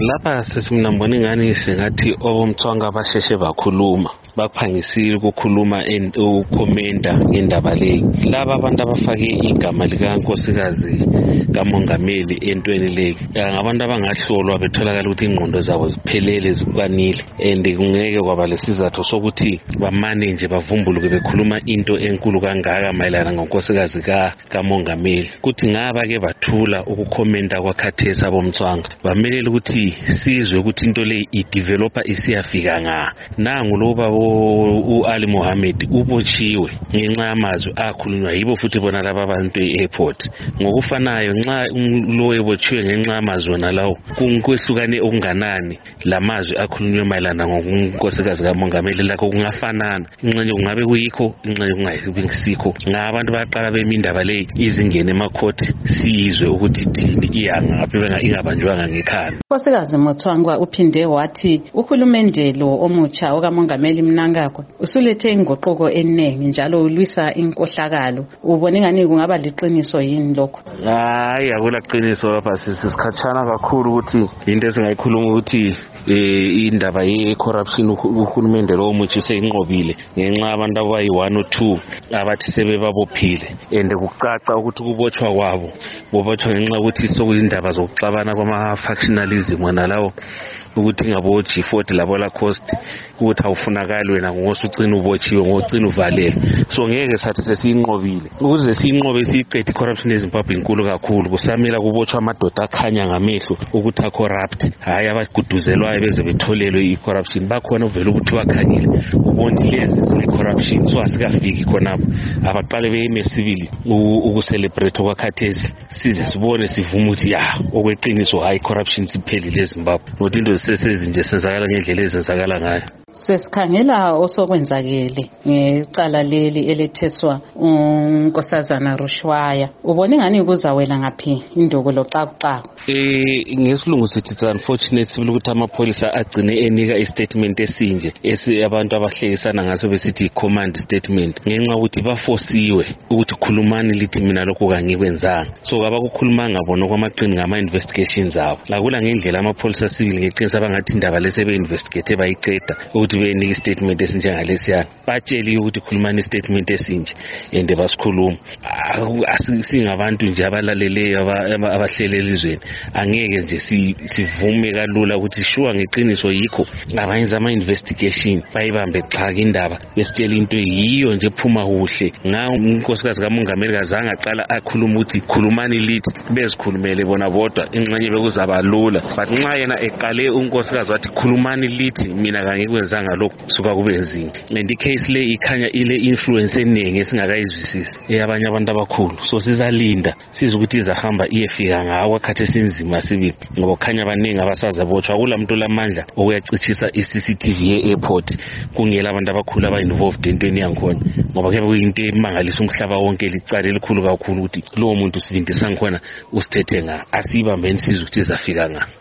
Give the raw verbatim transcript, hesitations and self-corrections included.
Lapha sesimnambona ingane sengathi omthwanga abasheshe bakhuluma baphangisile ukukhuluma ukhomenta ngendaba le. Laba abantu abafake igama likankosikazi kamongameli entweni le ngabantu abangahlolwa betholakala ukuthi ingqondo zabo ziphelele zikwanile and kungeke kwaba lesizathu sokuthi bamane nje bavumbuluke bekhuluma into enkulu kangaka mayelana ngonkosikazi ka kamongameli. Kuthi ngaba ke bathula ukukhomenta kwakhathesi abomthwanga bamelele ukuthi sizwe ukuthi into le ideveloper isiyafika nga nangu loba u-Ali Mohammed ubotshiwe ngenxa yamazwi akhulunywa yibo futhi bona laba abantu e-airport. Ngokufanayo nxa lo ebotshiwe ngenxa yamazwi nalawo kungehlukane okunganani lamazwi akhulunywe mayelana ngonkosikazi kamongameli lakho kungafanana. Inxenye kungabe kuyikho inxenye kungayibi ngisikho. Ngabantu baqala bemindaba le izingene emakhoti sizwe ukuthi thini iyangaphi benga ingabanjwanga ngekhaya. Nkosikazi Mothwanga uphinde wathi uhulumende lo omutsha okamongameli Mnangagwa usulethe ingoqoko eningi njalo ulwisa inkohlakalo. Ubone ngani kungaba liqiniso yini lokho? Hayi akulaqiniso lapha sisikhatshana kakhulu ukuthi into esingayikhuluma ukuthi indaba ye-corruption uhulumende lo omutsha seyinqobile ngenxa abantu abayi one or two abathi sebebabophile and kucaca ukuthi kubotshwa kwabo bobotshwa ngenxa ukuthi sokuyindaba zokuxabana kwama-factionalism nalawo ukuthi ngabo G forty labo la cost ukuthi awufunakali wena ngosucina ubotshiwe ngocina uvalele. So ngeke sathi sesiyinqobile ukuze siyinqobe siqede corruption eZimbabwe inkulu kakhulu kusamela kubotshwa amadoda akhanya ngamehlo ukuthi a-corrupt hayi abaguduzelwayo beze betholelwe i-corruption bakhona uvela ukuthi bakhangile ubonti lezi zine-corruption so asikafiki khonapho abaqale beyime civil ukucelebrate okwakhathesi size sibone sivume ukuthi ya okweqiniso hayi corruption siphelile eZimbabwe ngoba into zisesezinje senzakala ngendlela ezenzakala ngayo. Sesikhangela osokwenzakele ngecala leli eletheswa unkosazana Rushwaya. Ubone ngani kuzawela ngaphi induku loxakuxaku? Eh ngesilungu sithi it's unfortunate ukuthi amapholisa agcine enika istatement esinje esi abantu abahlekisana ngaso besithi command statement ngenxa ukuthi bafosiwe ukuthi khulumani lithi mina lokho kangikwenzanga. So abakukhuluma ngabona kwamaqini ngama investigations abo lakula ngendlela amapholisa civil ngeqiniso abangathi indaba lesebe investigate bayiqeda ukuthi benika istatement esinjengalesiya batsheli ukuthi khulumani istatement esinje ende basikhuluma singabantu nje abalaleleyo abahlelele izweni angeke nje sivume kalula ukuthi shuwa ngeqiniso yikho abayenza ama investigation bayibambe xhaka indaba besitshela into yiyo nje phuma kuhle nga unkosikazi kamongameli kazange aqala akhuluma ukuthi khulumani lithi bezikhulumele bona bodwa inxenye bekuzaba lula but nxa yena eqale unkosikazi wathi khulumani lithi mina kangikwenzanga lokho suka kube nzima and icase le ikhanya ile influence eningi esingakayizwisisi eyabanye abantu abakhulu so sizalinda sizokuthi izahamba iyefika ngawo akhathi esinzima sibili ngoba khanya abaningi abasazabotshwa kulamuntu lamandla okuyacicisa i-C C T V ye-airport kungela abantu abakhulu aba-involved entweni yankhona ngoba kuyabe kuyinto emangalisa umhlaba wonke licala elikhulu kakhulu ukuthi lowo muntu sibindisa ngikhona usithethe nga asibambeni sizwe ukuthi izafika nga.